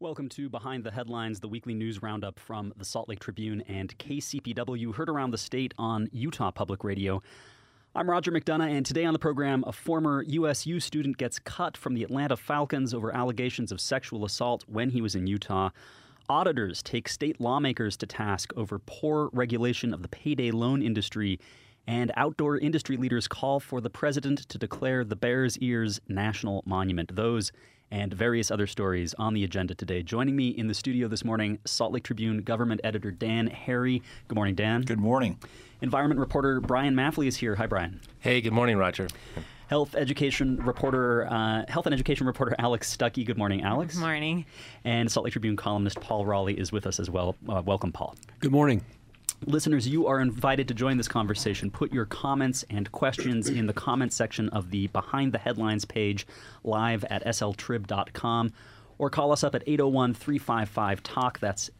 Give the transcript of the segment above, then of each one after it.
Welcome to Behind the Headlines, the weekly news roundup from the Salt Lake Tribune and KCPW, heard around the state on Utah Public Radio. I'm Roger McDonough, and today on the program, a former USU student gets cut from the Atlanta Falcons over allegations of sexual assault when he was in Utah. Auditors take state lawmakers to task over poor regulation of the payday loan industry. And outdoor industry leaders call for the president to declare the Bears Ears National Monument. Those and various other stories on the agenda today. Joining me in the studio this morning, Salt Lake Tribune government editor Dan Harry. Good morning, Dan. Good morning. Environment reporter Brian Maffley is here. Hi, Brian. Hey, good morning, Roger. Health and education reporter Alex Stuckey. Good morning, Alex. Good morning. And Salt Lake Tribune columnist Paul Raleigh is with us as well. Welcome, Paul. Good morning. Listeners, you are invited to join this conversation. Put your comments and questions in the comment section of the Behind the Headlines page live at sltrib.com, or call us up at 801-355-TALK. That's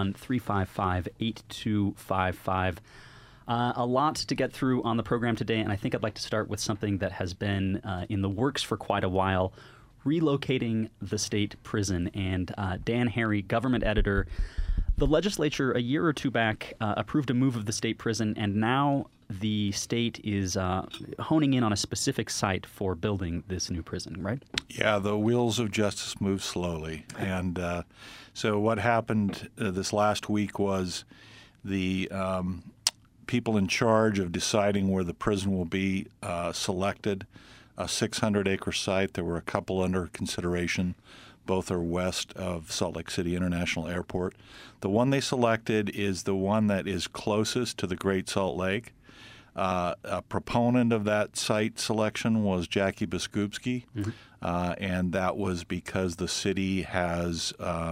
801-355-8255. A lot to get through on the program today, and I think I'd like to start with something that has been in the works for quite a while, relocating the state prison. And Dan Harry, government editor, the legislature a year or two back approved a move of the state prison, and now the state is honing in on a specific site for building this new prison, right? Yeah, the wheels of justice move slowly. And so what happened this last week was the people in charge of deciding where the prison will be selected a 600-acre site. There were a couple under consideration. Both are west of Salt Lake City International Airport. The one they selected is the one that is closest to the Great Salt Lake. A proponent of that site selection was Jackie Biskupski, and that was because the city has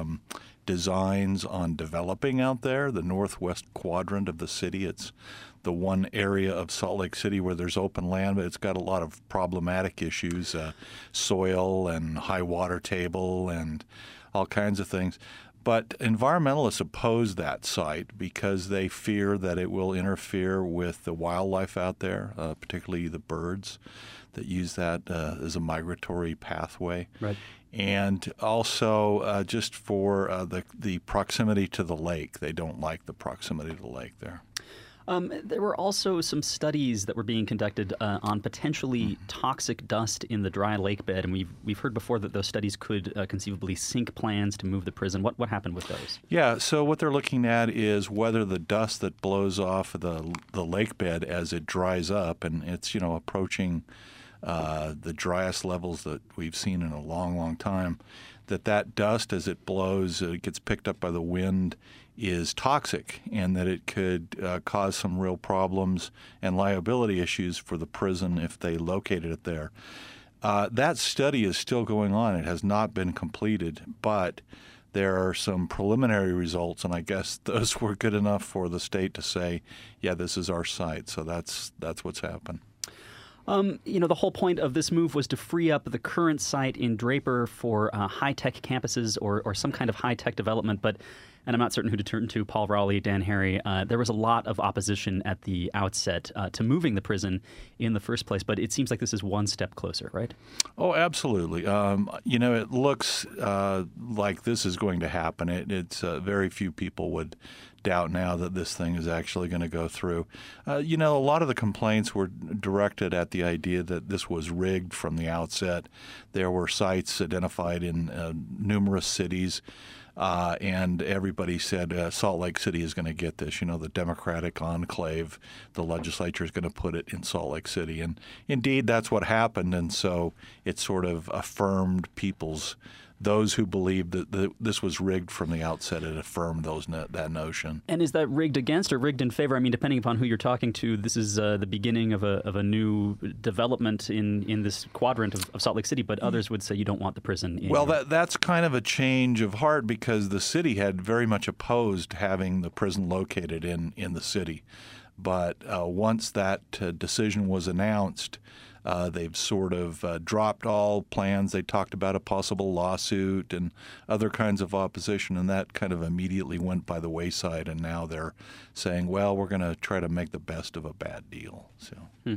designs on developing out there, the northwest quadrant of the city. It's the one area of Salt Lake City where there's open land, but it's got a lot of problematic issues, soil and high water table and all kinds of things. But environmentalists oppose that site because they fear that it will interfere with the wildlife out there, particularly the birds that use that as a migratory pathway. Right. And also just for the proximity to the lake. They don't like the proximity to the lake there. There were also some studies that were being conducted on potentially toxic dust in the dry lake bed, and we've heard before that those studies could conceivably sink plans to move the prison. What happened with those? Yeah, so what they're looking at is whether the dust that blows off the lake bed as it dries up, and it's approaching the driest levels that we've seen in a long, long time, that dust as it blows, it gets picked up by the wind, is toxic, and that it could cause some real problems and liability issues for the prison if they located it there. That study is still going on. It has not been completed, but there are some preliminary results, and I guess those were good enough for the state to say, yeah, this is our site. So that's what's happened. The whole point of this move was to free up the current site in Draper for high-tech campuses or some kind of high-tech development. And I'm not certain who to turn to, Paul Raleigh, Dan Harry. There was a lot of opposition at the outset to moving the prison in the first place, but it seems like this is one step closer, right? Oh, absolutely. It looks like this is going to happen. It's very few people would doubt now that this thing is actually going to go through. A lot of the complaints were directed at the idea that this was rigged from the outset. There were sites identified in numerous cities, and everybody said Salt Lake City is going to get this. The Democratic enclave, the legislature is going to put it in Salt Lake City. And indeed, that's what happened. And so it sort of affirmed those who believed that this was rigged from the outset. It affirmed that notion. And is that rigged against or rigged in favor? I mean, depending upon who you're talking to, this is the beginning of a new development in this quadrant of Salt Lake City, but others would say you don't want the prison in. Well, that's kind of a change of heart because the city had very much opposed having the prison located in the city. But once that decision was announced, they've sort of dropped all plans. They talked about a possible lawsuit and other kinds of opposition, and that kind of immediately went by the wayside. And now they're saying, well, we're going to try to make the best of a bad deal. So.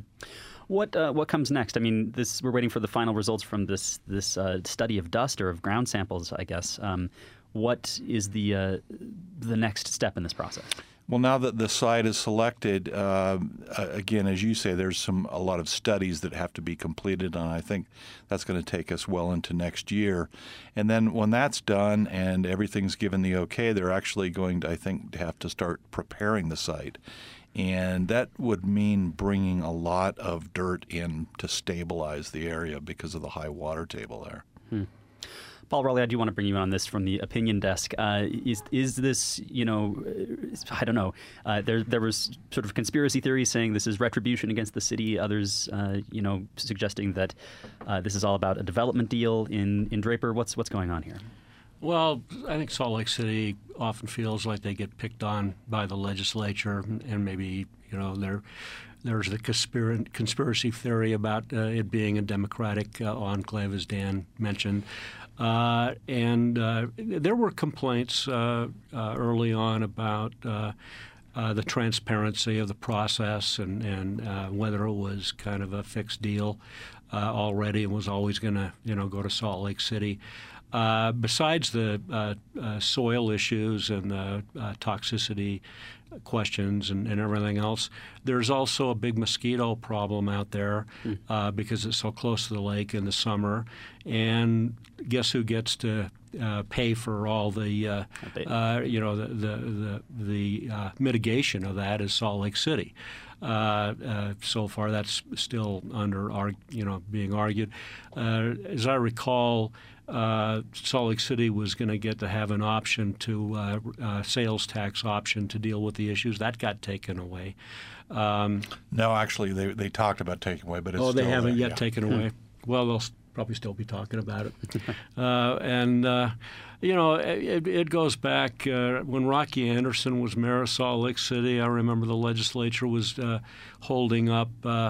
What comes next? I mean, we're waiting for the final results from this study of dust or of ground samples, I guess. what is the next step in this process? Well, now that the site is selected, again, as you say, there's a lot of studies that have to be completed, and I think that's going to take us well into next year. And then when that's done and everything's given the okay, they're actually going to, I think, to have to start preparing the site. And that would mean bringing a lot of dirt in to stabilize the area because of the high water table there. Paul Rowley, I do want to bring you on this from the opinion desk. Is this, I don't know, there was sort of conspiracy theories saying this is retribution against the city, others, suggesting that this is all about a development deal in Draper. What's going on here? Well, I think Salt Lake City often feels like they get picked on by the legislature, and maybe, there's the conspiracy theory about it being a Democratic enclave, as Dan mentioned. And there were complaints early on about the transparency of the process and whether it was kind of a fixed deal already and was always going to, go to Salt Lake City. Besides the soil issues and the toxicity questions and everything else, there's also a big mosquito problem out there because it's so close to the lake in the summer. And guess who gets to pay for all the mitigation of that is Salt Lake City. So far, that's still being argued. As I recall, Salt Lake City was going to get to have an option to sales tax option to deal with the issues. That got taken away. No, actually, they talked about taking away, but it's they still haven't there, yet taken away. Well, they'll probably still be talking about it. It goes back when Rocky Anderson was mayor of Salt Lake City. I remember the legislature was holding up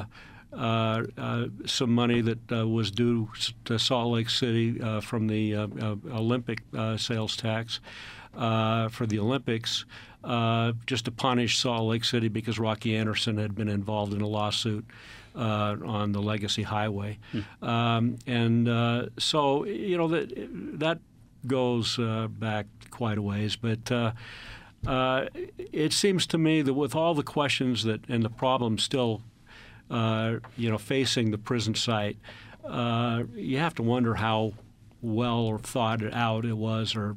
some money that was due to Salt Lake City from the Olympic sales tax for the Olympics, just to punish Salt Lake City because Rocky Anderson had been involved in a lawsuit on the Legacy Highway. So that goes back quite a ways. But it seems to me that with all the questions and the problems still facing the prison site, you have to wonder how well thought out it was, or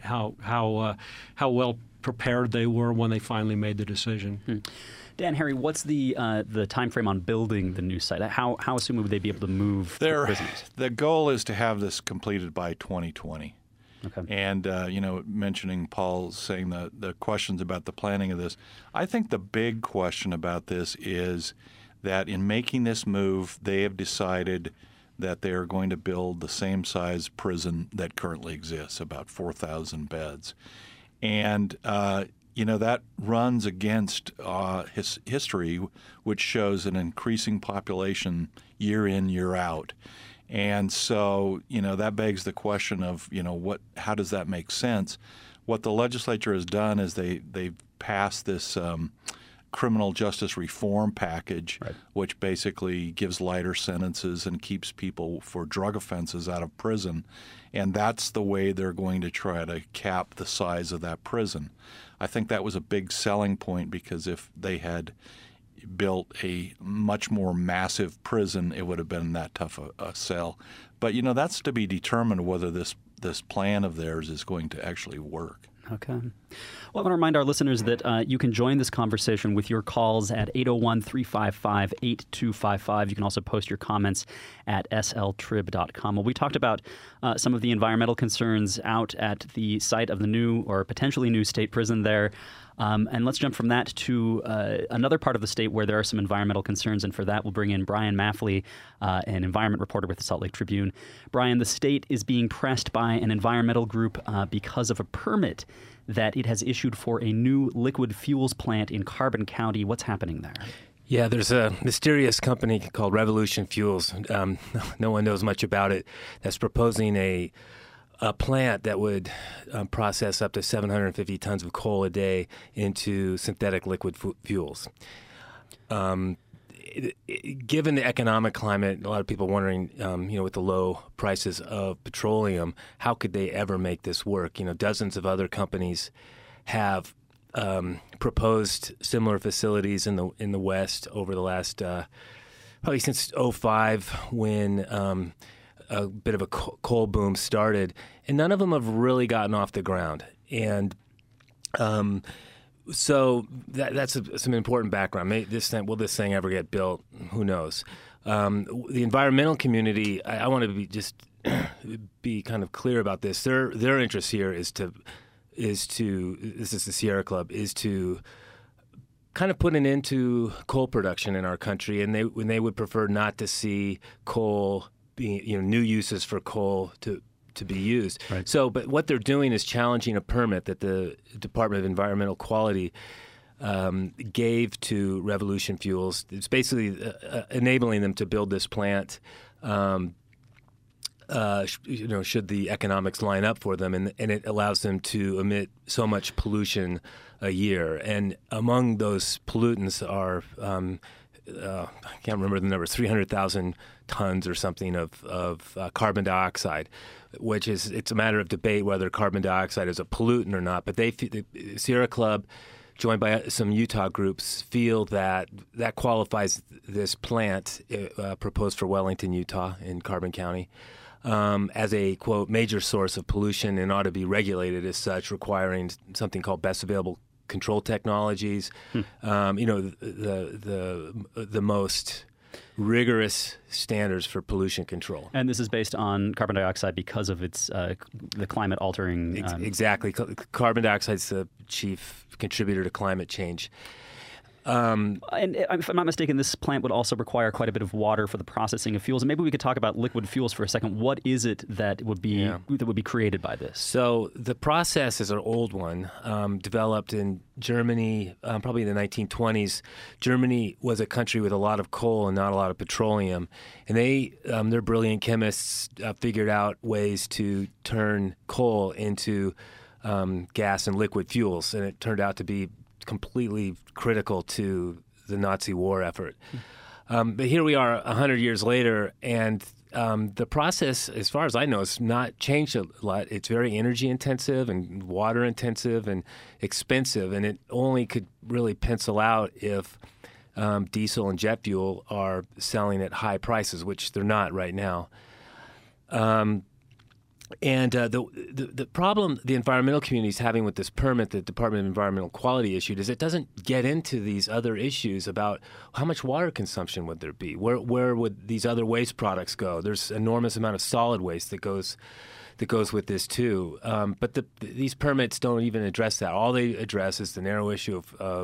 how well prepared they were when they finally made the decision. Dan, Harry, what's the time frame on building the new site? How soon would they be able to move the prisoners? The goal is to have this completed by 2020. Okay. And, mentioning Paul saying the questions about the planning of this, I think the big question about this is that in making this move, they have decided that they are going to build the same size prison that currently exists, about 4,000 beds. And, that runs against history, which shows an increasing population year in, year out. And so, that begs the question of, how does that make sense? What the legislature has done is they've passed this criminal justice reform package, right, which basically gives lighter sentences and keeps people for drug offenses out of prison. And that's the way they're going to try to cap the size of that prison. I think that was a big selling point, because if they had built a much more massive prison, it would have been that tough a sell. But, that's to be determined whether this plan of theirs is going to actually work. Okay. Well, I want to remind our listeners that you can join this conversation with your calls at 801-355-8255. You can also post your comments at sltrib.com. Well, we talked about some of the environmental concerns out at the site of the new or potentially new state prison there. And let's jump from that to another part of the state where there are some environmental concerns. And for that, we'll bring in Brian Maffley, an environment reporter with the Salt Lake Tribune. Brian, the state is being pressed by an environmental group because of a permit that it has issued for a new liquid fuels plant in Carbon County. What's happening there? Yeah, there's a mysterious company called Revolution Fuels. No one knows much about it. That's proposing a plant that would process up to 750 tons of coal a day into synthetic liquid fuels. given the economic climate, a lot of people wondering, with the low prices of petroleum, how could they ever make this work? Dozens of other companies have proposed similar facilities in the West over the last probably since '05, when a bit of a coal boom started, and none of them have really gotten off the ground. And so that's some important background. Will this thing ever get built? Who knows? The environmental community, I want to be kind of clear about this. Their interest here is to this is the Sierra Club, is to kind of put an end to coal production in our country, and they would prefer not to see coal being, new uses for coal to be used. Right. So, but what they're doing is challenging a permit that the Department of Environmental Quality gave to Revolution Fuels. It's basically enabling them to build this plant. Should the economics line up for them, and it allows them to emit so much pollution a year. And among those pollutants are, I can't remember the number, 300,000 tons or something of carbon dioxide, which it's a matter of debate whether carbon dioxide is a pollutant or not. But the Sierra Club, joined by some Utah groups, feel that qualifies this plant proposed for Wellington, Utah, in Carbon County, as a, quote, major source of pollution and ought to be regulated as such, requiring something called best available control technologies, the most rigorous standards for pollution control. And this is based on carbon dioxide because of its the climate altering. Exactly. Carbon dioxide is the chief contributor to climate change. And if I'm not mistaken, this plant would also require quite a bit of water for the processing of fuels. And maybe we could talk about liquid fuels for a second. What is it that would be created by this? So the process is an old one, developed in Germany, probably in the 1920s. Germany was a country with a lot of coal and not a lot of petroleum, and their brilliant chemists figured out ways to turn coal into gas and liquid fuels, and it turned out to be completely critical to the Nazi war effort. But here we are 100 years later, and the process, as far as I know, has not changed a lot. It's very energy intensive and water intensive and expensive, and it only could really pencil out if diesel and jet fuel are selling at high prices, which they're not right now. And the problem the environmental community is having with this permit that the Department of Environmental Quality issued is it doesn't get into these other issues about how much water consumption would there be, where would these other waste products go. There's enormous amount of solid waste that goes with this too. But these permits don't even address that. All they address is the narrow issue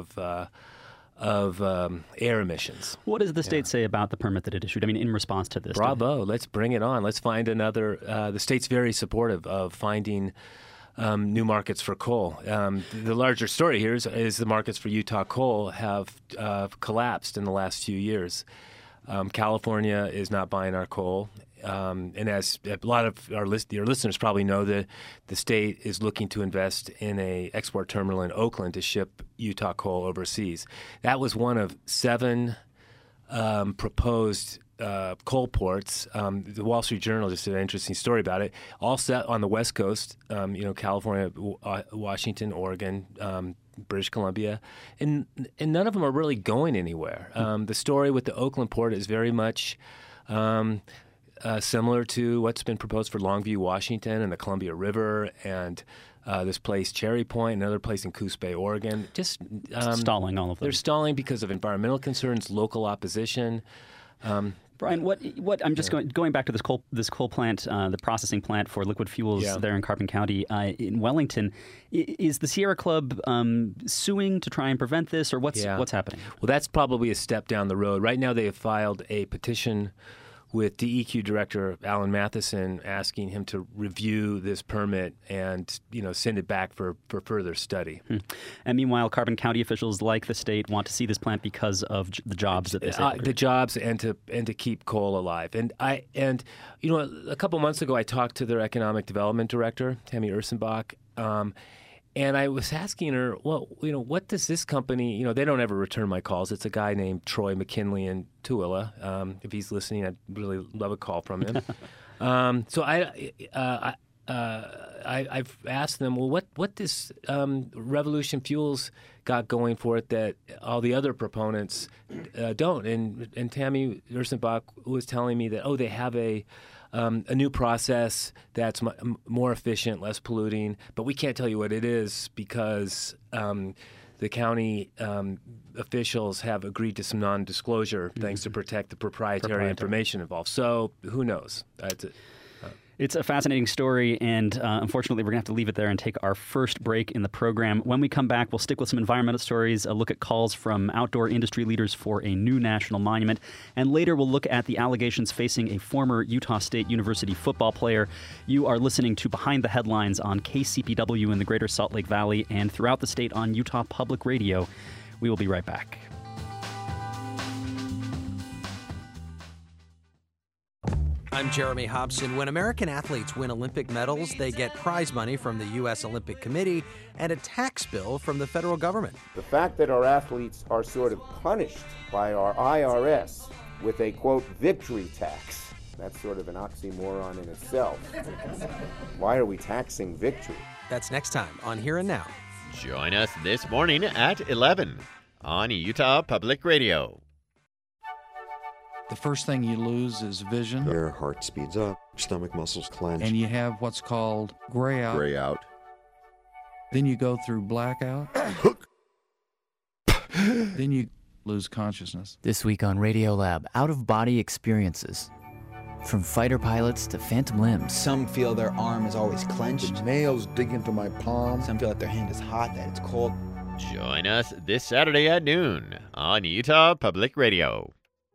of air emissions. What does the state say about the permit that it issued? I mean, in response to this. Bravo. Let's bring it on. Let's find another. The state's very supportive of finding new markets for coal. The larger story here is the markets for Utah coal have collapsed in the last few years. California is not buying our coal. And as a lot of your listeners probably know, the state is looking to invest in an export terminal in Oakland to ship Utah coal overseas. That was one of 7 proposed coal ports. The Wall Street Journal just did an interesting story about it. All set on the West Coast, California, Washington, Oregon, British Columbia, and none of them are really going anywhere. The story with the Oakland port is very much similar to what's been proposed for Longview, Washington, and the Columbia River, and this place, Cherry Point, another place in Coos Bay, Oregon. Just stalling all of them. They're stalling because of environmental concerns, local opposition. Brian, what I'm just going back to this coal plant, the processing plant for liquid fuels there in Carbon County in Wellington. Is the Sierra Club suing to try and prevent this, or what's happening? Well, that's probably a step down the road. Right now, they have filed a petition with DEQ Director Alan Matheson, asking him to review this permit and send it back for further study. And meanwhile, Carbon County officials, like the state, want to see this plant because of the jobs that they say. The jobs and to keep coal alive. And a couple months ago, I talked to their economic development director, Tammy Ursenbach, And I was asking her, well, what does this company, they don't ever return my calls. It's a guy named Troy McKinley in Tooele. If he's listening, I'd really love a call from him. So I've asked them, well, what does Revolution Fuels got going for it that all the other proponents don't? And Tammy Ursenbach was telling me that, they have a new process that's more efficient, less polluting, but we can't tell you what it is because the county officials have agreed to some non-disclosure things to protect the proprietary information involved. So who knows? It's a fascinating story, and unfortunately, we're going to have to leave it there and take our first break in the program. When we come back, we'll stick with some environmental stories, a look at calls from outdoor industry leaders for a new national monument, and later we'll look at the allegations facing a former Utah State University football player. You are listening to Behind the Headlines on KCPW in the Greater Salt Lake Valley and throughout the state on Utah Public Radio. We will be right back. I'm Jeremy Hobson. When American athletes win Olympic medals, they get prize money from the U.S. Olympic Committee and a tax bill from the federal government. The fact that our athletes are sort of punished by our IRS with a, quote, victory tax, that's sort of an oxymoron in itself. Why are we taxing victory? That's next time on Here and Now. Join us this morning at 11 on Utah Public Radio. The first thing you lose is vision. Your heart speeds up, stomach muscles clench. And you have what's called gray out. Gray out. Then you go through blackout. Then you lose consciousness. This week on Radiolab, out-of-body experiences. From fighter pilots to phantom limbs. Some feel their arm is always clenched. The nails dig into my palm. Some feel like their hand is hot, that it's cold. Join us this Saturday at noon on Utah Public Radio.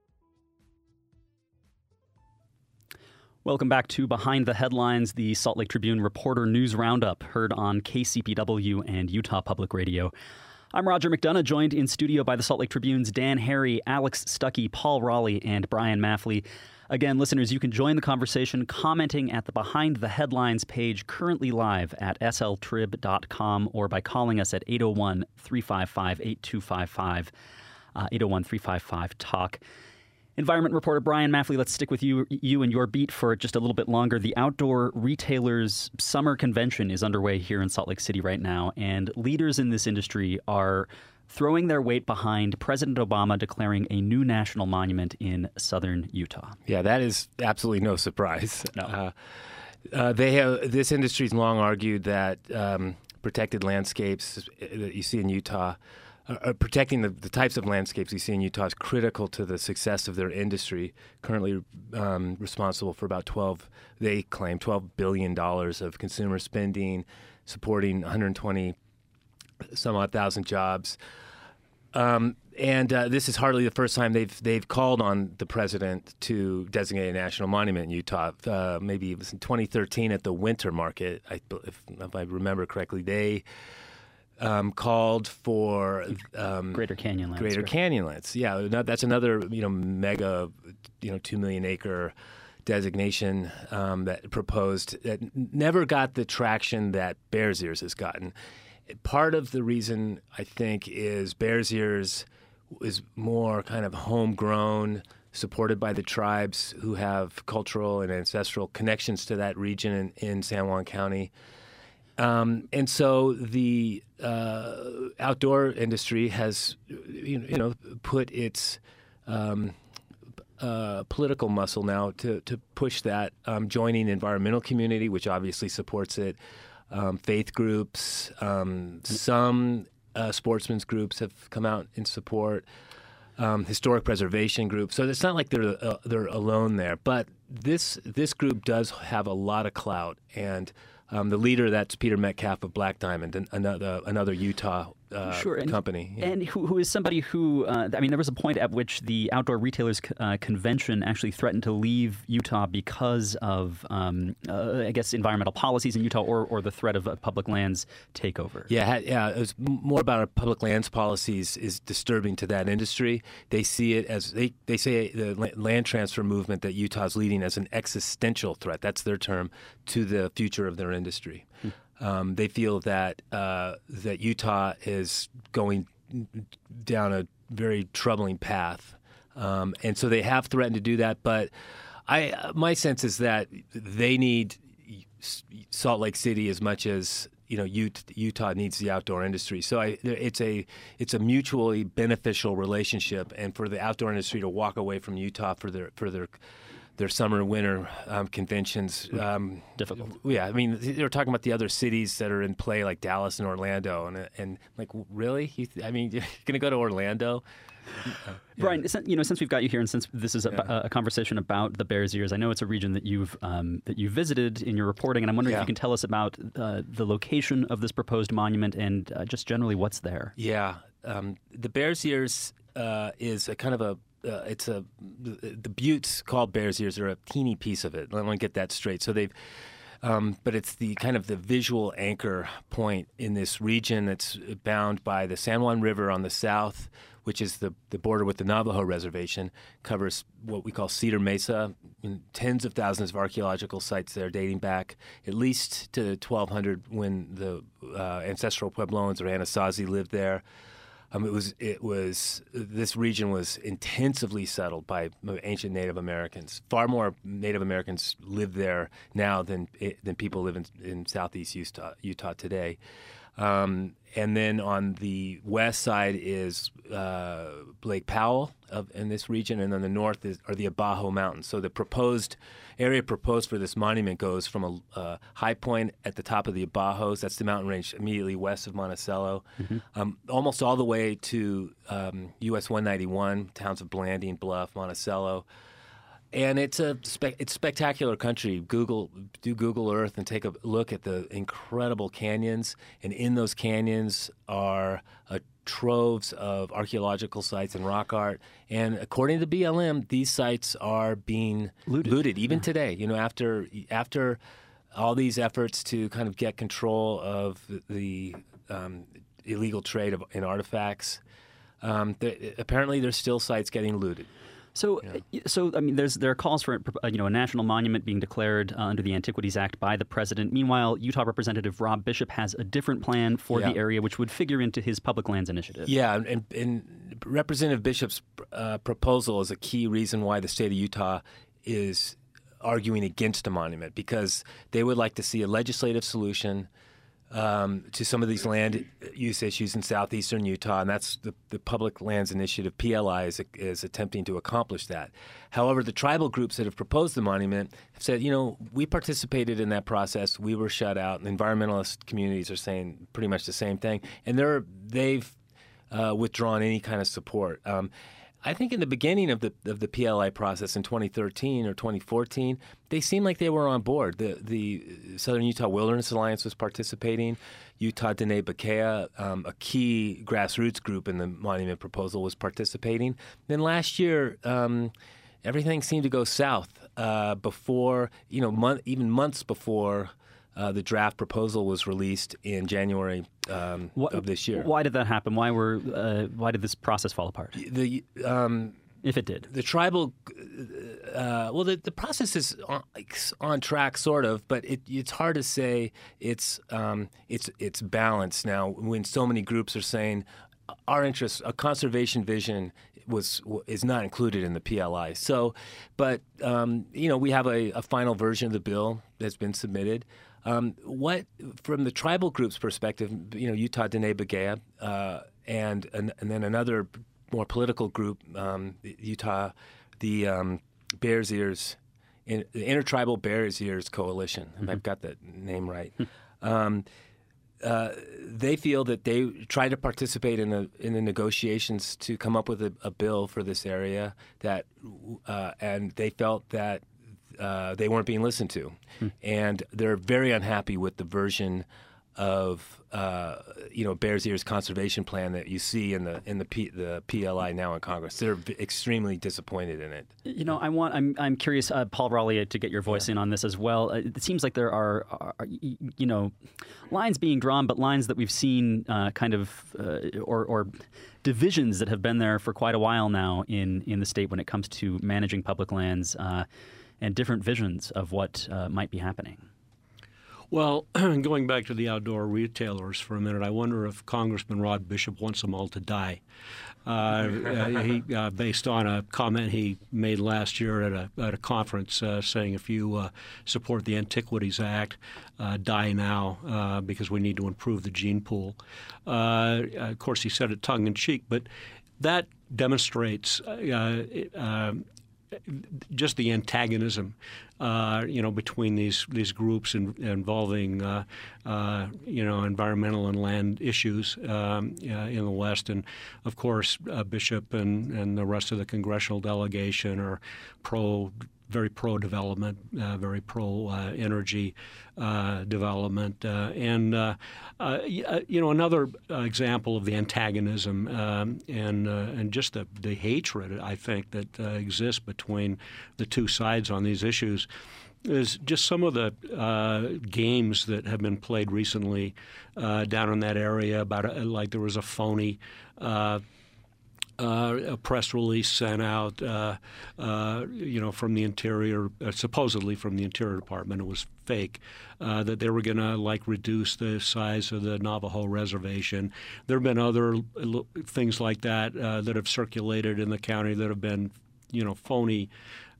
Welcome back to Behind the Headlines, the Salt Lake Tribune Reporter News Roundup, heard on KCPW and Utah Public Radio. I'm Roger McDonough, joined in studio by the Salt Lake Tribune's Dan Harry, Alex Stuckey, Paul Raleigh, and Brian Maffley. Again, listeners, you can join the conversation commenting at the Behind the Headlines page, currently live at sltrib.com, or by calling us at 801-355-8255, 801-355-TALK. Environment reporter Brian Maffley, let's stick with you and your beat for just a little bit longer. The Outdoor Retailers Summer Convention is underway here in Salt Lake City right now, and leaders in this industry are throwing their weight behind President Obama declaring a new national monument in southern Utah. Yeah, that is absolutely no surprise. No. This industry's long argued that protected landscapes that you see in Utah, protecting the types of landscapes you see in Utah is critical to the success of their industry, currently responsible for about $12 billion of consumer spending, supporting 120 some odd thousand jobs. And this is hardly the first time they've called on the president to designate a national monument in Utah. Maybe it was in 2013 at the Winter Market, if I remember correctly. They called for Greater Canyonlands. Greater Canyonlands, yeah. That's another mega 2 million acre designation that proposed that never got the traction that Bears Ears has gotten. Part of the reason, I think, is Bears Ears is more kind of homegrown, supported by the tribes who have cultural and ancestral connections to that region in San Juan County. And so the outdoor industry has, put its political muscle now to push that, joining environmental community, which obviously supports it, faith groups, some sportsmen's groups have come out in support, historic preservation groups. So it's not like they're alone there, but this group does have a lot of clout, and the leader, that's Peter Metcalf of Black Diamond, another Utah company. Yeah. And who is somebody who, there was a point at which the Outdoor Retailers Convention actually threatened to leave Utah because of, environmental policies in Utah or the threat of a public lands takeover. Yeah. It was more about our public lands policies is disturbing to that industry. They see it as, they say the land transfer movement that Utah's leading as an existential threat, that's their term, to the future of their industry. They feel that that Utah is going down a very troubling path, and so they have threatened to do that. But my sense is that they need Salt Lake City as much as Utah needs the outdoor industry. So it's a mutually beneficial relationship, and for the outdoor industry to walk away from Utah for their summer and winter conventions. Difficult. Yeah, I mean, they're talking about the other cities that are in play, like Dallas and Orlando, and like, really? You're going to go to Orlando? Brian, since we've got you here, and since this is a conversation about the Bears Ears, I know it's a region that you've visited in your reporting, and I'm wondering if you can tell us about the location of this proposed monument and just generally what's there. Yeah, the Bears Ears is a kind of the buttes called Bears Ears are a teeny piece of it. I want to get that straight. So they've, but it's the kind of the visual anchor point in this region that's bound by the San Juan River on the south, which is the border with the Navajo Reservation, covers what we call Cedar Mesa, tens of thousands of archaeological sites there dating back at least to 1200 when the ancestral Puebloans or Anasazi lived there. This region was intensively settled by ancient Native Americans. Far more Native Americans live there now than people live in southeast Utah today. And then on the west side is Lake Powell in this region, and on the north are the Abajo Mountains. So the area proposed for this monument goes from a high point at the top of the Abajos, that's the mountain range immediately west of Monticello, almost all the way to US 191, towns of Blanding, Bluff, Monticello. And it's spectacular country. Do Google Earth and take a look at the incredible canyons. And in those canyons are troves of archaeological sites and rock art. And according to BLM, these sites are being looted even today. After all these efforts to kind of get control of the illegal trade in artifacts, apparently there's still sites getting looted. So I mean, there are calls for a national monument being declared under the Antiquities Act by the president. Meanwhile, Utah Representative Rob Bishop has a different plan for the area, which would figure into his public lands initiative. Yeah, and Representative Bishop's proposal is a key reason why the state of Utah is arguing against a monument, because they would like to see a legislative solution to some of these land use issues in southeastern Utah, and that's the Public Lands Initiative, PLI, is attempting to accomplish that. However, the tribal groups that have proposed the monument have said, we participated in that process, we were shut out, and environmentalist communities are saying pretty much the same thing, and they've withdrawn any kind of support. I think in the beginning of the PLI process in 2013 or 2014, they seemed like they were on board. The Southern Utah Wilderness Alliance was participating. Utah Diné Bikéyah, a key grassroots group in the monument proposal, was participating. Then last year, everything seemed to go south before, even months before the draft proposal was released in January of this year. Why did that happen? Why did this process fall apart? If it did, the tribal, the process is on track, sort of, but it's hard to say it's balanced now when so many groups are saying our interests, a conservation vision is not included in the PLI. So, but we have a final version of the bill that's been submitted. What, from the tribal group's perspective, Utah Diné Bikéyah, and then another more political group, the Bears Ears, the Intertribal Bears Ears Coalition. If I've got that name right. They feel that they tried to participate in the negotiations to come up with a bill for this area and they felt that they weren't being listened to, and they're very unhappy with the version of Bears Ears conservation plan that you see in the PLI now in Congress. They're extremely disappointed in it. I'm curious, Paul Raleigh, to get your voice in on this as well. It seems like there are lines being drawn, but lines that we've seen or divisions that have been there for quite a while now in the state when it comes to managing public lands and different visions of what might be happening. Well, going back to the outdoor retailers for a minute, I wonder if Congressman Rod Bishop wants them all to die. Based on a comment he made last year at a conference saying if you support the Antiquities Act, die now because we need to improve the gene pool. Of course, he said it tongue-in-cheek, but that demonstrates just the antagonism, between these groups involving, environmental and land issues in the West. And, of course, Bishop and the rest of the congressional delegation are very pro-development, very pro-energy development. Another example of the antagonism and just the hatred, I think, that exists between the two sides on these issues is just some of the games that have been played recently down in that area about like there was a phony a press release sent out, from the Interior, supposedly from the Interior Department. It was fake, that they were going to reduce the size of the Navajo reservation. There have been other things like that that have circulated in the county that have been, phony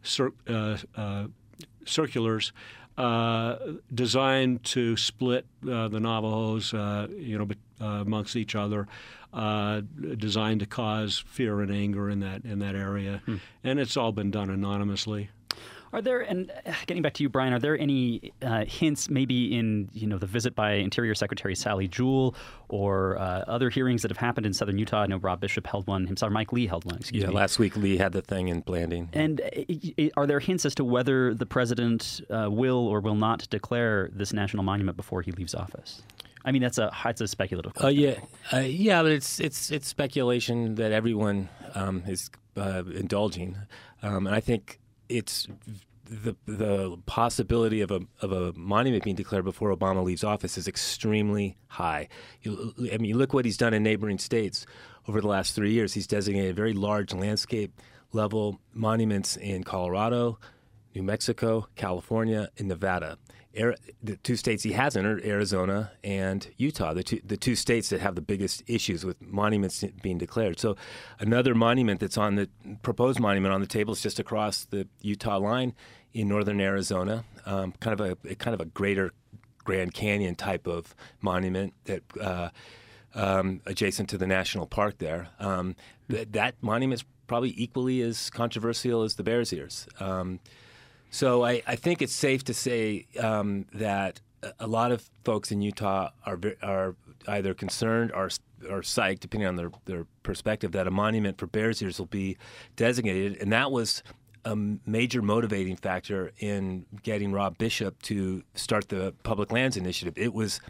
circulars designed to split the Navajos, amongst each other. Designed to cause fear and anger in that area, and it's all been done anonymously. Are there, and getting back to you, Brian, are there any hints maybe in the visit by Interior Secretary Sally Jewell or other hearings that have happened in southern Utah? I know Rob Bishop held one himself, Mike Lee held one, excuse me. Last week Lee had the thing in Blanding. And are there hints as to whether the president will or will not declare this national monument before he leaves office? I mean, it's a speculative question. But it's speculation that everyone is indulging, and I think it's the possibility of a monument being declared before Obama leaves office is extremely high. You look what he's done in neighboring states over the last 3 years. He's designated very large landscape level monuments in Colorado, New Mexico, California, and Nevada. The two states he hasn't are Arizona and Utah, the two states that have the biggest issues with monuments being declared. So another monument that's on the proposed monument on the table is just across the Utah line in northern Arizona, kind of a greater Grand Canyon type of monument that adjacent to the national park there. That monument's probably equally as controversial as the Bears Ears. So I think it's safe to say that a lot of folks in Utah are either concerned or psyched, depending on their perspective, that a monument for Bears Ears will be designated. And that was a major motivating factor in getting Rob Bishop to start the Public Lands Initiative. It was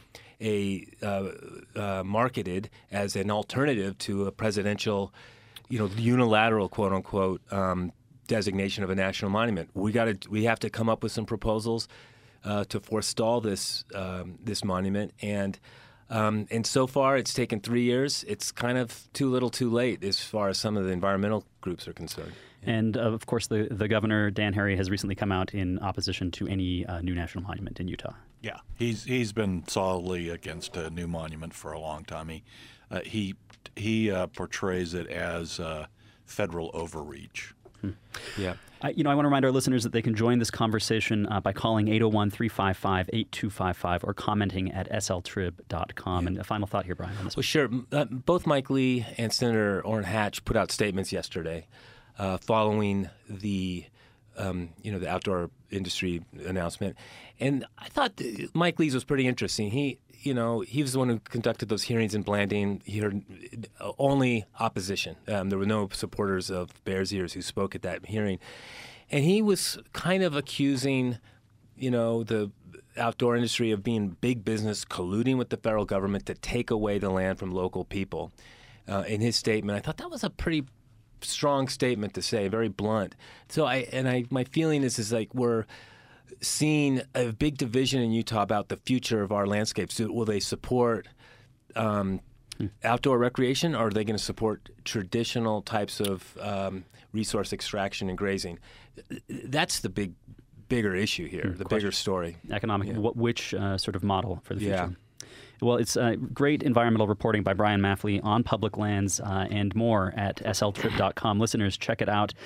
marketed as an alternative to a presidential, unilateral, quote unquote, designation of a national monument. We have to come up with some proposals to forestall this monument, and so far it's taken 3 years. It's kind of too little, too late as far as some of the environmental groups are concerned. And of course, the governor Dan Harry has recently come out in opposition to any new national monument in Utah. Yeah, he's been solidly against a new monument for a long time. He portrays it as federal overreach. Yeah. I want to remind our listeners that they can join this conversation by calling 801-355-8255 or commenting at sltrib.com. Yeah. And a final thought here, Brian. On this well, sure. Both Mike Lee and Senator Orrin Hatch put out statements yesterday following the outdoor industry announcement. And I thought Mike Lee's was pretty interesting. He was the one who conducted those hearings in Blanding. He heard only opposition. There were no supporters of Bears Ears who spoke at that hearing. And he was kind of accusing, the outdoor industry of being big business, colluding with the federal government to take away the land from local people. In his statement, I thought that was a pretty strong statement to say, very blunt. So my feeling is like we're seeing a big division in Utah about the future of our landscapes. Will they support outdoor recreation, or are they going to support traditional types of resource extraction and grazing? That's the big bigger issue here, the bigger story. Economic, which sort of model for the future? Well, it's great environmental reporting by Brian Maffley on public lands and more at sltrip.com. Listeners, check it out.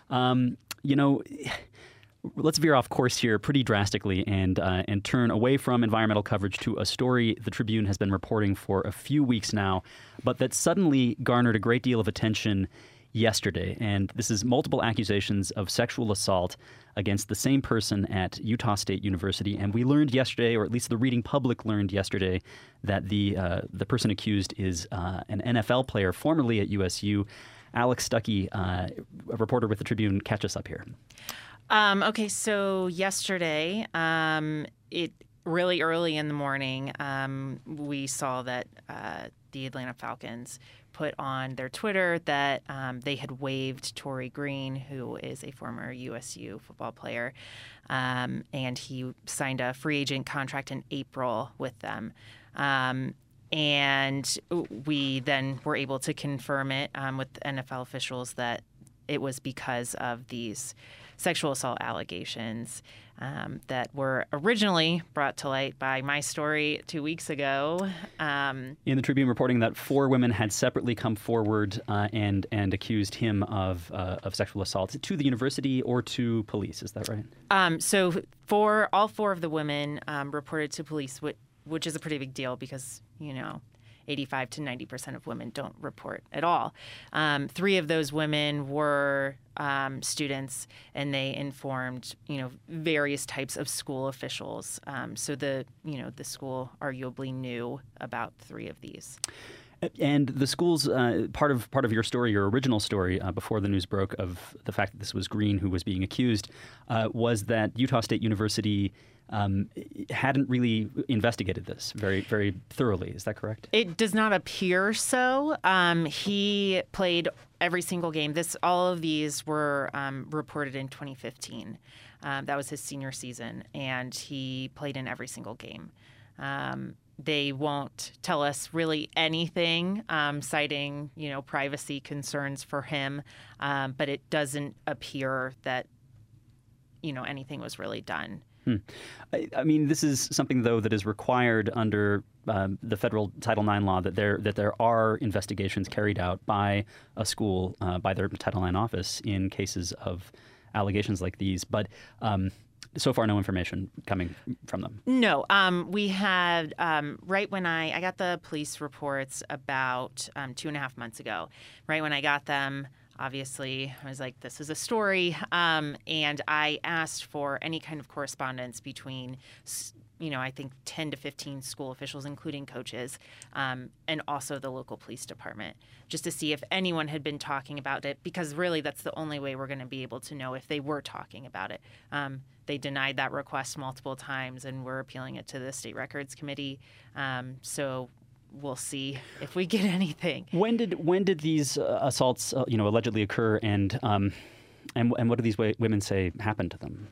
Let's veer off course here pretty drastically and turn away from environmental coverage to a story the Tribune has been reporting for a few weeks now, but that suddenly garnered a great deal of attention yesterday. And this is multiple accusations of sexual assault against the same person at Utah State University. And we learned yesterday, or at least the reading public learned yesterday, that the person accused is an NFL player formerly at USU. Alex Stuckey, a reporter with the Tribune, catch us up here. Okay, so yesterday, it really early in the morning, we saw that the Atlanta Falcons put on their Twitter that they had waived Torrey Green, who is a former USU football player, and he signed a free agent contract in April with them. And we then were able to confirm it with NFL officials that it was because of these sexual assault allegations that were originally brought to light by my story 2 weeks ago. In the Tribune reporting that 4 women had separately come forward and accused him of sexual assault to the university or to police. Is that right? So for all 4 of the women reported to police, which is a pretty big deal because, 85 to 90% of women don't report at all. 3 of those women were students, and they informed, various types of school officials. So the school arguably knew about 3 of these. And the school's part of your story, your original story, before the news broke of the fact that this was Green who was being accused, was that Utah State University hadn't really investigated this very, very thoroughly. Is that correct? It does not appear so. He played every single game. All of these were reported in 2015. That was his senior season, and he played in every single game. They won't tell us really anything, citing, privacy concerns for him, but it doesn't appear that, anything was really done. I mean, this is something, though, that is required under the federal Title IX law, that there are investigations carried out by a school, by their Title IX office in cases of allegations like these. But so far, no information coming from them. No. We had, right when I got the police reports about 2.5 months ago, right when I got them, obviously, I was like, this is a story. And I asked for any kind of correspondence between, I think 10 to 15 school officials, including coaches, and also the local police department, just to see if anyone had been talking about it, because really that's the only way we're going to be able to know if they were talking about it. They denied that request multiple times, and we're appealing it to the State Records Committee. So we'll see if we get anything. When did these assaults, allegedly occur, and what do these women say happened to them?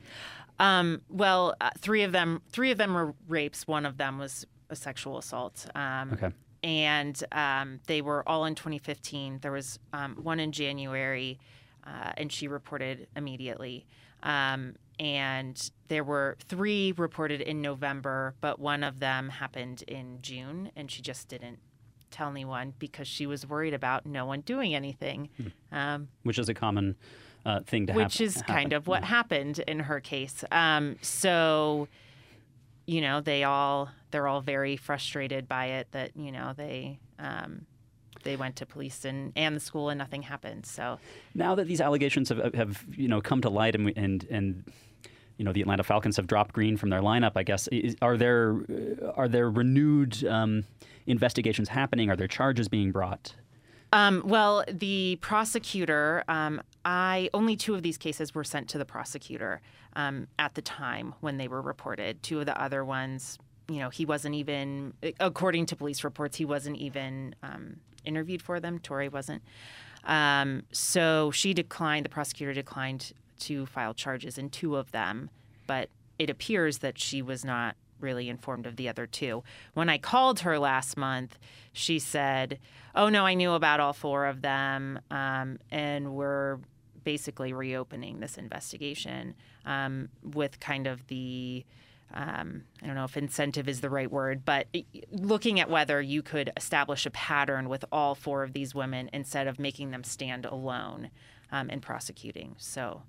Well, three of them were rapes. One of them was a sexual assault. Okay. And they were all in 2015. There was one in January, and she reported immediately. And there were 3 reported in November, but one of them happened in June, and she just didn't tell anyone because she was worried about no one doing anything. Which is a common thing to happen. Which is kind of what happened in her case. So, they're all very frustrated by it that, they went to police and the school and nothing happened. So now that these allegations have come to light and the Atlanta Falcons have dropped Green from their lineup, I guess, are there renewed investigations happening? Are there charges being brought? Well, the prosecutor, only 2 of these cases were sent to the prosecutor at the time when they were reported. 2 of the other ones, he wasn't even, according to police reports, he wasn't even interviewed for them. Torrey wasn't. So the prosecutor declined to file charges in 2 of them, but it appears that she was not really informed of the other 2. When I called her last month, she said, "Oh no, I knew about all 4 of them, and we're basically reopening this investigation with kind of the I don't know if incentive is the right word, but looking at whether you could establish a pattern with all 4 of these women instead of making them stand alone in prosecuting. So,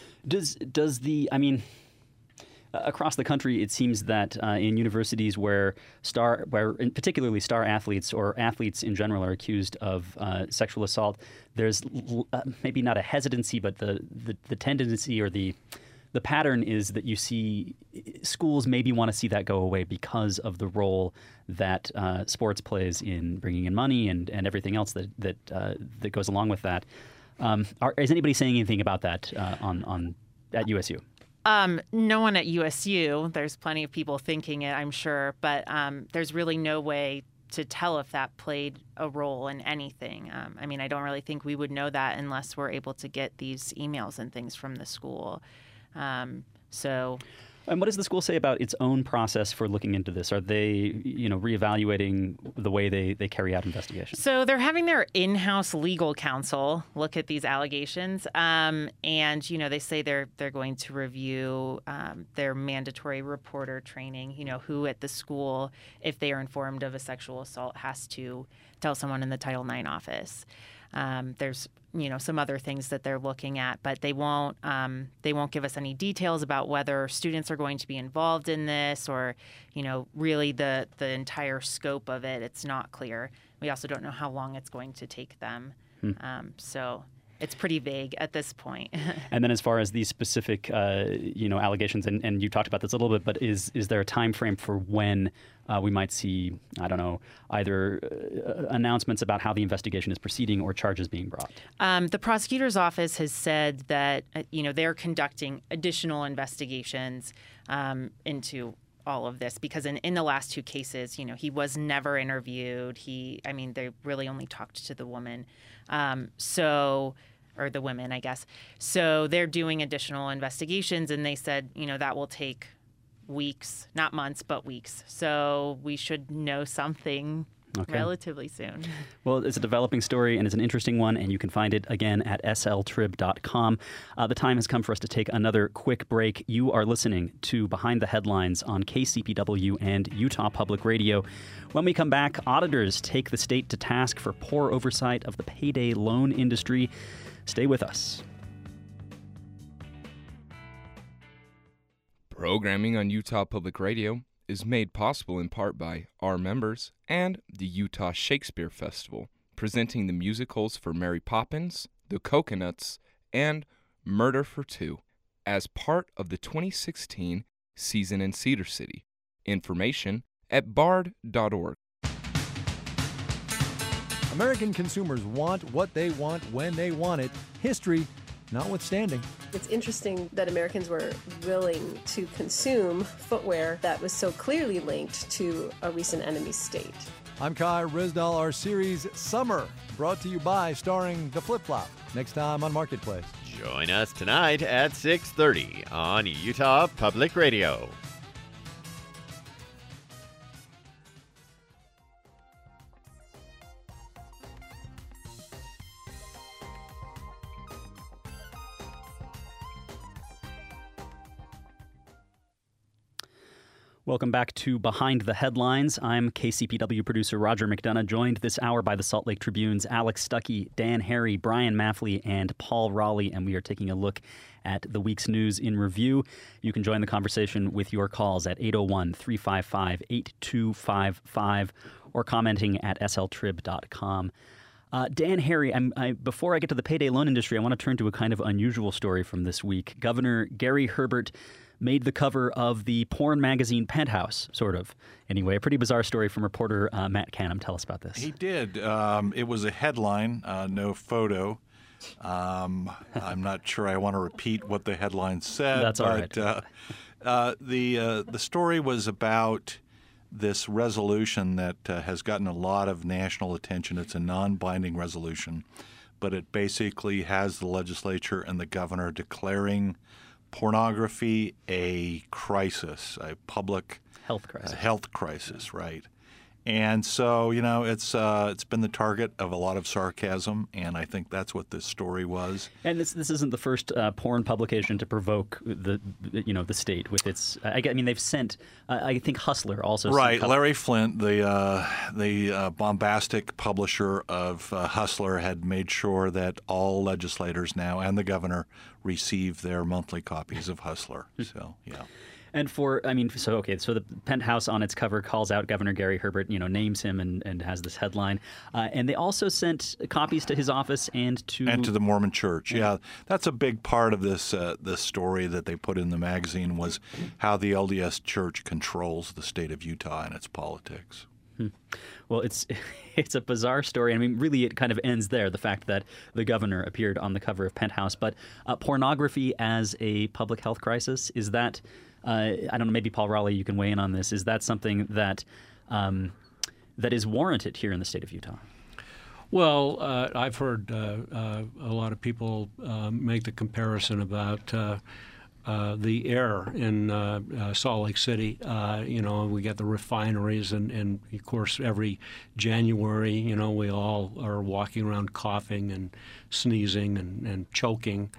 across the country, it seems that in universities where particularly star athletes or athletes in general are accused of sexual assault, there's maybe not a hesitancy, but the tendency or the pattern is that you see schools maybe want to see that go away because of the role that sports plays in bringing in money and everything else that goes along with that. Is anybody saying anything about that at USU? No one at USU. There's plenty of people thinking it, I'm sure, but there's really no way to tell if that played a role in anything. I don't really think we would know that unless we're able to get these emails and things from the school. And what does the school say about its own process for looking into this? Are they, reevaluating the way they carry out investigations? So they're having their in-house legal counsel look at these allegations, and they say they're going to review their mandatory reporter training. Who at the school, if they are informed of a sexual assault, has to tell someone in the Title IX office. There's some other things that they're looking at, but they won't give us any details about whether students are going to be involved in this or really the entire scope of it. It's not clear. We also don't know how long it's going to take them. So it's pretty vague at this point. And then as far as these specific allegations, and you talked about this a little bit, but is there a time frame for when we might see, I don't know, either announcements about how the investigation is proceeding or charges being brought? The prosecutor's office has said that they're conducting additional investigations into all of this because in the last 2 cases, he was never interviewed. They really only talked to the woman. Or the women, I guess. So they're doing additional investigations, and they said, that will take weeks, not months, but weeks. So we should know something relatively soon. Well, it's a developing story, and it's an interesting one, and you can find it again at sltrib.com. The time has come for us to take another quick break. You are listening to Behind the Headlines on KCPW and Utah Public Radio. When we come back, auditors take the state to task for poor oversight of the payday loan industry. Stay with us. Programming on Utah Public Radio is made possible in part by our members and the Utah Shakespeare Festival, presenting the musicals for Mary Poppins, The Coconuts, and Murder for Two as part of the 2016 season in Cedar City. Information at bard.org. American consumers want what they want when they want it, history notwithstanding. It's interesting that Americans were willing to consume footwear that was so clearly linked to a recent enemy state. I'm Kai Rizdal. Our series Summer, brought to you by, starring The Flip Flop, next time on Marketplace. Join us tonight at 6:30 on Utah Public Radio. Welcome back to Behind the Headlines. I'm KCPW producer Roger McDonough, joined this hour by the Salt Lake Tribune's Alex Stuckey, Dan Harry, Brian Maffley, and Paul Raleigh, and we are taking a look at the week's news in review. You can join the conversation with your calls at 801-355-8255 or commenting at sltrib.com. Dan Harry, before I get to the payday loan industry, I want to turn to a kind of unusual story from this week. Governor Gary Herbert made the cover of the porn magazine Penthouse, sort of. Anyway, a pretty bizarre story from reporter Matt Canham. Tell us about this. He did. It was a headline, no photo. I'm not sure I want to repeat what the headline said. That's all right. The story was about this resolution that has gotten a lot of national attention. It's a non-binding resolution, but it basically has the legislature and the governor declaring pornography a crisis, a public health crisis. Right. And so, it's been the target of a lot of sarcasm, and I think that's what this story was. And this isn't the first porn publication to provoke the state with its. They've sent. I think Hustler also. Right, Larry Flint, the bombastic publisher of Hustler, had made sure that all legislators now and the governor receive their monthly copies of Hustler. So, yeah. And so the Penthouse on its cover calls out Governor Gary Herbert, names him and has this headline. And they also sent copies to his office and to the Mormon Church. Yeah, that's a big part of this story that they put in the magazine was how the LDS Church controls the state of Utah and its politics. Well, it's a bizarre story. Really, it kind of ends there, the fact that the governor appeared on the cover of Penthouse. But pornography as a public health crisis, is that... I don't know, maybe Paul Raleigh, you can weigh in on this. Is that something that that is warranted here in the state of Utah? Well, I've heard a lot of people make the comparison about the air in Salt Lake City. We got the refineries, and of course, every January, we all are walking around coughing and sneezing and choking,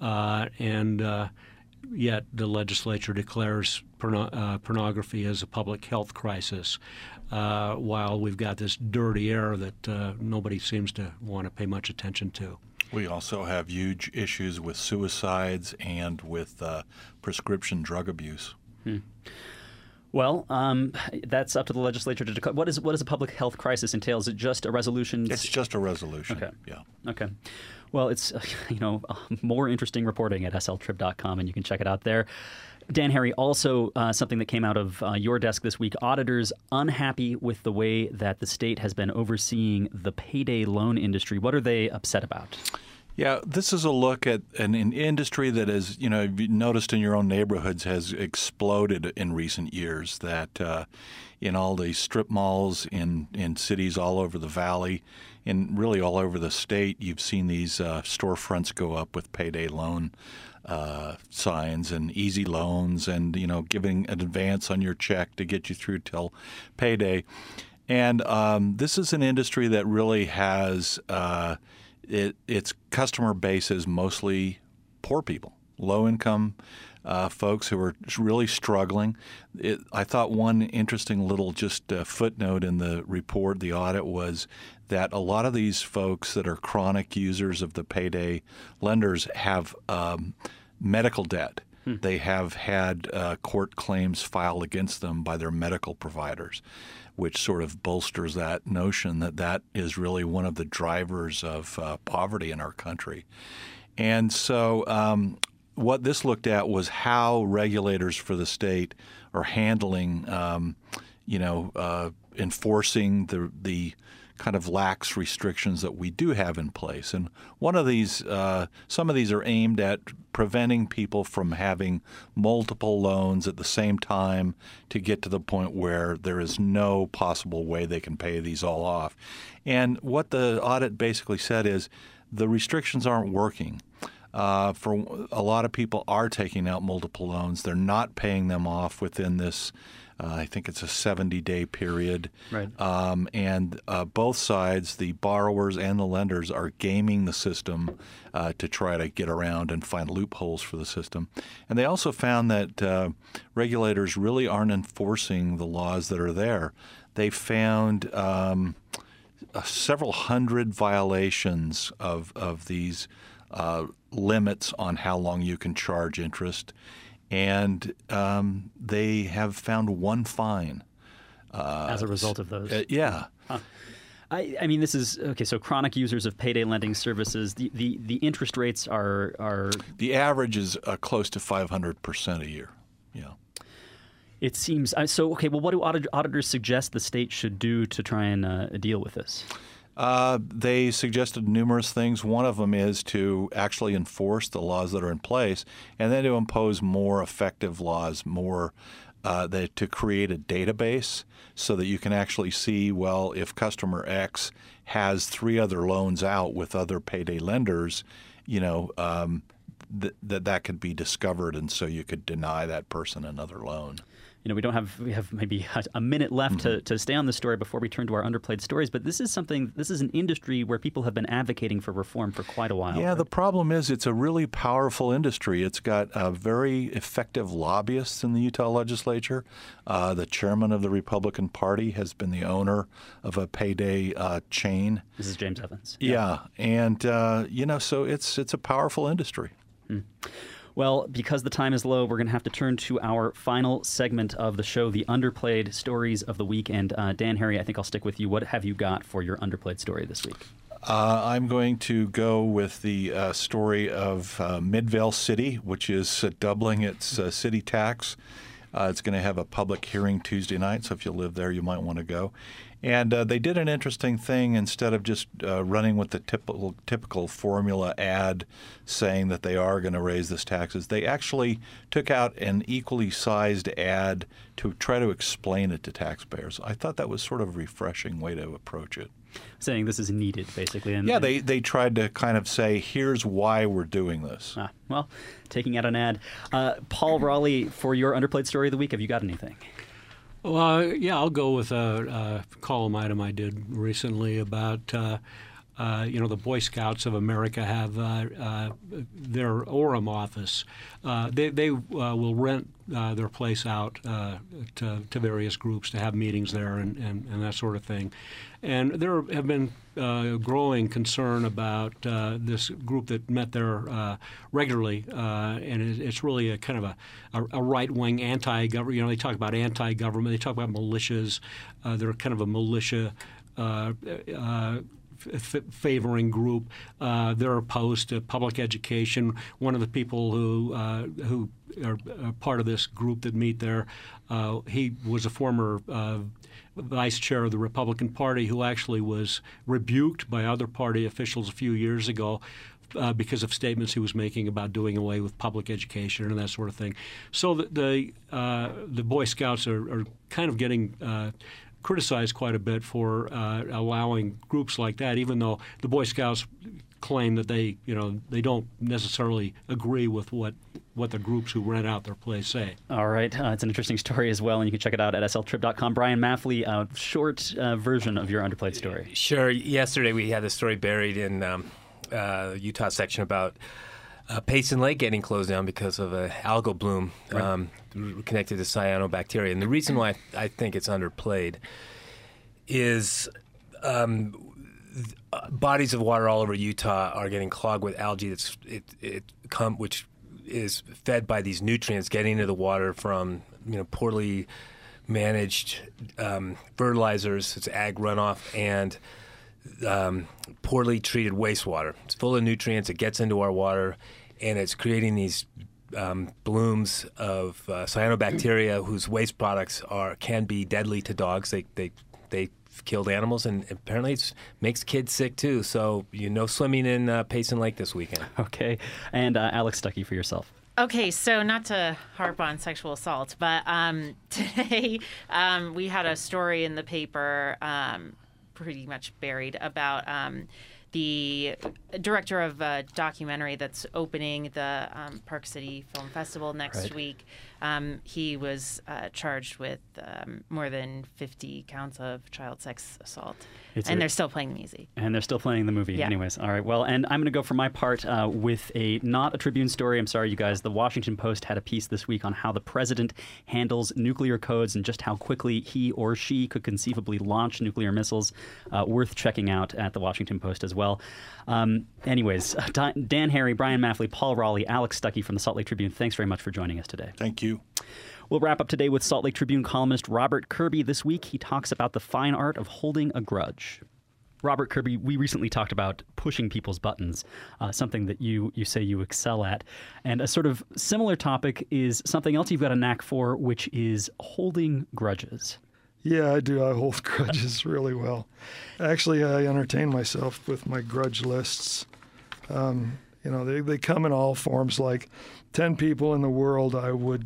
yet the legislature declares pornography as a public health crisis, while we've got this dirty air that nobody seems to want to pay much attention to. We also have huge issues with suicides and with prescription drug abuse. Well, that's up to the legislature to declare. What does a public health crisis entail? Is it just a resolution? It's just a resolution. Okay. Yeah. Okay. Well, it's more interesting reporting at sltrib.com, and you can check it out there. Dan Harry, also something that came out of your desk this week, auditors unhappy with the way that the state has been overseeing the payday loan industry. What are they upset about? Yeah, this is a look at an industry that is, you've noticed in your own neighborhoods has exploded in recent years, that in all the strip malls in cities all over the valley and really all over the state, you've seen these storefronts go up with payday loan signs and easy loans and, giving an advance on your check to get you through till payday. And this is an industry that really has its customer base is mostly poor people, low-income folks who are really struggling. I thought one interesting little footnote in the report, the audit, was that a lot of these folks that are chronic users of the payday lenders have medical debt. They have had court claims filed against them by their medical providers, which sort of bolsters that notion that is really one of the drivers of poverty in our country. And so what this looked at was how regulators for the state are handling, enforcing the kind of lax restrictions that we do have in place. And one of these, some of these are aimed at preventing people from having multiple loans at the same time to get to the point where there is no possible way they can pay these all off. And what the audit basically said is the restrictions aren't working. For a lot of people are taking out multiple loans. They're not paying them off within this I think it's a 70-day period. Right. And both sides, the borrowers and the lenders, are gaming the system to try to get around and find loopholes for the system. And they also found that regulators really aren't enforcing the laws that are there. They found several hundred violations of these limits on how long you can charge interest. And they have found one fine. As a result of those? Yeah. Huh. I mean, this is, okay, so chronic users of payday lending services, the interest rates are... The average is close to 500% a year. Yeah. It seems... So, okay, well, what do auditors suggest the state should do to try and deal with this? They suggested numerous things. One of them is to actually enforce the laws that are in place and then to impose more effective laws, to create a database so that you can actually see, well, if customer X has 3 other loans out with other payday lenders, that could be discovered, and so you could deny that person another loan. we have maybe a minute left to stay on this story before we turn to our underplayed stories. But this is an industry where people have been advocating for reform for quite a while. Yeah, right? The problem is it's a really powerful industry. It's got very effective lobbyists in the Utah legislature. The chairman of the Republican Party has been the owner of a payday chain. This is James Evans. Yeah, and so it's a powerful industry. Well, because the time is low, we're going to have to turn to our final segment of the show, the underplayed stories of the week. And Dan Harry, I think I'll stick with you. What have you got for your underplayed story this week? I'm going to go with the story of Midvale City, which is doubling its city tax. It's going to have a public hearing Tuesday night, so if you live there, you might want to go. And they did an interesting thing. Instead of just running with the typical formula ad saying that they are going to raise this taxes, they actually took out an equally sized ad to try to explain it to taxpayers. I thought that was sort of a refreshing way to approach it. Saying this is needed, basically. Yeah, they tried to kind of say, here's why we're doing this. Well, taking out an ad. Paul Raleigh, for your underplayed story of the week, have you got anything? Well, yeah, I'll go with a column item I did recently about, the Boy Scouts of America have their Orem office. They will rent their place out to various groups to have meetings there and that sort of thing. And there have been growing concern about this group that met there regularly, and it's really a kind of a right-wing anti-government. They talk about anti-government. They talk about militias. They're kind of a militia favoring group. They're opposed to public education. One of the people who are part of this group that meet there, he was a former vice chair of the Republican Party who actually was rebuked by other party officials a few years ago because of statements he was making about doing away with public education and that sort of thing. So the Boy Scouts are kind of getting criticized quite a bit for allowing groups like that, even though the Boy Scouts claim that they don't necessarily agree with what the groups who rent out their place say. All right. It's an interesting story as well, and you can check it out at sltrip.com. Brian Maffley, a short version of your underplayed story. Sure. Yesterday we had a story buried in Utah section about Payson Lake getting closed down because of an algal bloom connected to cyanobacteria. And the reason why I think it's underplayed is bodies of water all over Utah are getting clogged with algae which is fed by these nutrients getting into the water from poorly managed fertilizers, it's ag runoff, and poorly treated wastewater. It's full of nutrients. It gets into our water, and it's creating these blooms of cyanobacteria whose waste products can be deadly to dogs. They killed animals, and apparently it makes kids sick too. So swimming in Payson Lake this weekend. Okay. And Alex Stuckey, for yourself. Okay, so not to harp on sexual assault, but today we had a story in the paper pretty much buried about the director of a documentary that's opening the Park City Film Festival next week. He was charged with more than 50 counts of child sex assault. They're still playing the music. And they're still playing the movie anyways. All right. Well, and I'm going to go for my part with not a Tribune story. I'm sorry, you guys. The Washington Post had a piece this week on how the president handles nuclear codes and just how quickly he or she could conceivably launch nuclear missiles. Worth checking out at the Washington Post as well. Anyways, Dan Harry, Brian Maffley, Paul Raleigh, Alex Stuckey from the Salt Lake Tribune, thanks very much for joining us today. Thank you. We'll wrap up today with Salt Lake Tribune columnist Robert Kirby. This week, he talks about the fine art of holding a grudge. Robert Kirby, we recently talked about pushing people's buttons, something that you say you excel at. And a sort of similar topic is something else you've got a knack for, which is holding grudges. Yeah, I do. I hold grudges really well. Actually, I entertain myself with my grudge lists. They come in all forms, like 10 people in the world I would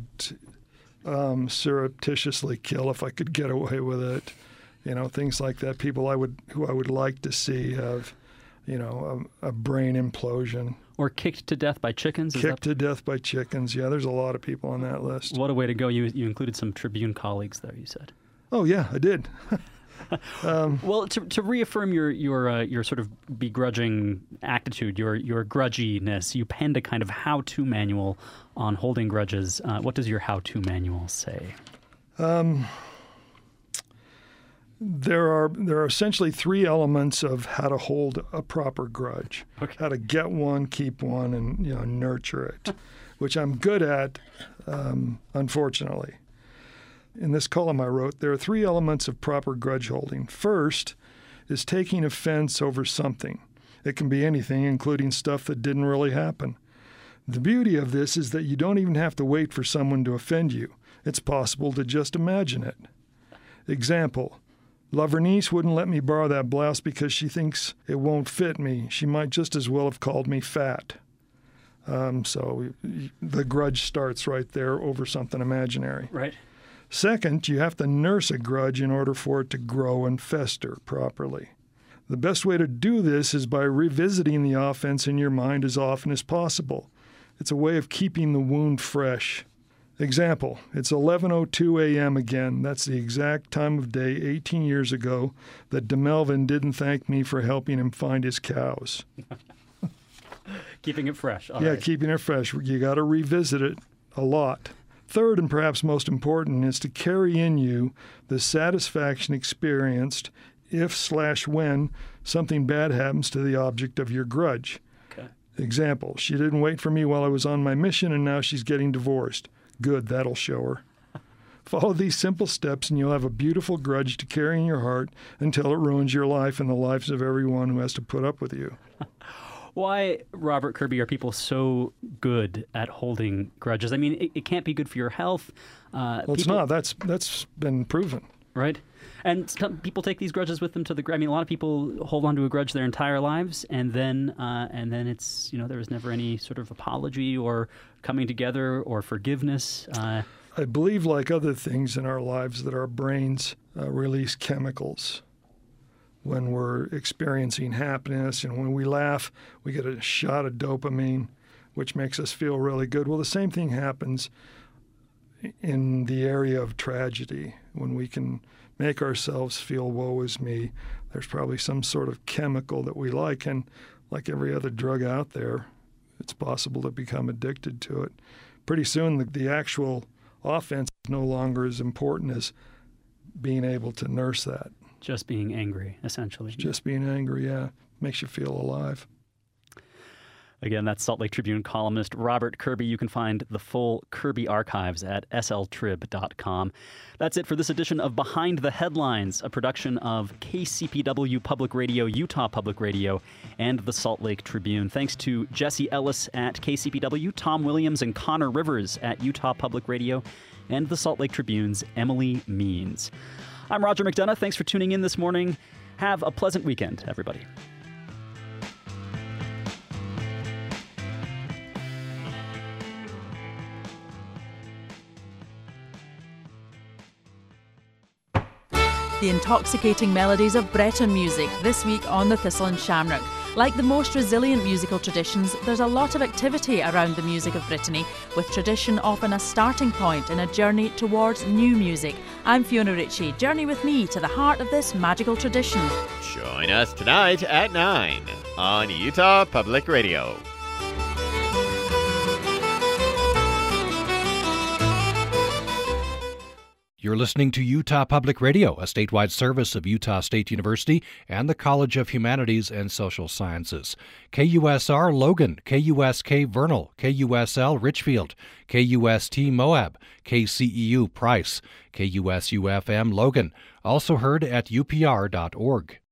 surreptitiously kill if I could get away with it. Things like that. People who I would like to see have, a brain implosion. Or kicked to death by chickens? Kicked to death by chickens. Yeah, there's a lot of people on that list. What a way to go. You included some Tribune colleagues there, you said. Oh, yeah, I did. Well, to reaffirm your sort of begrudging attitude, your grudginess, you penned a kind of how-to manual on holding grudges. What does your how-to manual say? There are essentially three elements of how to hold a proper grudge. Okay. How to get one, keep one, and nurture it, which I'm good at, unfortunately. In this column I wrote, there are three elements of proper grudge holding. First is taking offense over something. It can be anything, including stuff that didn't really happen. The beauty of this is that you don't even have to wait for someone to offend you. It's possible to just imagine it. Example, Lovernice wouldn't let me borrow that blouse because she thinks it won't fit me. She might just as well have called me fat. So the grudge starts right there over something imaginary. Right. Second, you have to nurse a grudge in order for it to grow and fester properly. The best way to do this is by revisiting the offense in your mind as often as possible. It's a way of keeping the wound fresh. Example, it's 11:02 a.m. again. That's the exact time of day 18 years ago that DeMelvin didn't thank me for helping him find his cows. Keeping it fresh. All yeah, right. Keeping it fresh. You got to revisit it a lot. Third, and perhaps most important, is to carry in you the satisfaction experienced if/when something bad happens to the object of your grudge. Okay. Example, she didn't wait for me while I was on my mission and now she's getting divorced. Good, that'll show her. Follow these simple steps and you'll have a beautiful grudge to carry in your heart until it ruins your life and the lives of everyone who has to put up with you. Why, Robert Kirby, are people so good at holding grudges? I mean, it can't be good for your health. Well, it's not. That's been proven. Right. And some people take these grudges with them to the grave. I mean, a lot of people hold on to a grudge their entire lives, and then it's, there was never any sort of apology or coming together or forgiveness. I believe, like other things in our lives, that our brains release chemicals when we're experiencing happiness, and when we laugh, we get a shot of dopamine, which makes us feel really good. Well, the same thing happens in the area of tragedy. When we can make ourselves feel woe is me, there's probably some sort of chemical that we like, and like every other drug out there, it's possible to become addicted to it. Pretty soon, the actual offense is no longer as important as being able to nurse that. Just being angry, essentially. Just being angry, yeah. Makes you feel alive. Again, that's Salt Lake Tribune columnist Robert Kirby. You can find the full Kirby archives at sltrib.com. That's it for this edition of Behind the Headlines, a production of KCPW Public Radio, Utah Public Radio, and the Salt Lake Tribune. Thanks to Jesse Ellis at KCPW, Tom Williams and Connor Rivers at Utah Public Radio, and the Salt Lake Tribune's Emily Means. I'm Roger McDonough. Thanks for tuning in this morning. Have a pleasant weekend, everybody. The intoxicating melodies of Breton music this week on the Thistle and Shamrock. Like the most resilient musical traditions, there's a lot of activity around the music of Brittany, with tradition often a starting point in a journey towards new music. I'm Fiona Ritchie. Journey with me to the heart of this magical tradition. Join us tonight at 9 on Utah Public Radio. You're listening to Utah Public Radio, a statewide service of Utah State University and the College of Humanities and Social Sciences. KUSR Logan, KUSK Vernal, KUSL Richfield, KUST Moab, KCEU Price, KUSU-FM Logan, also heard at upr.org.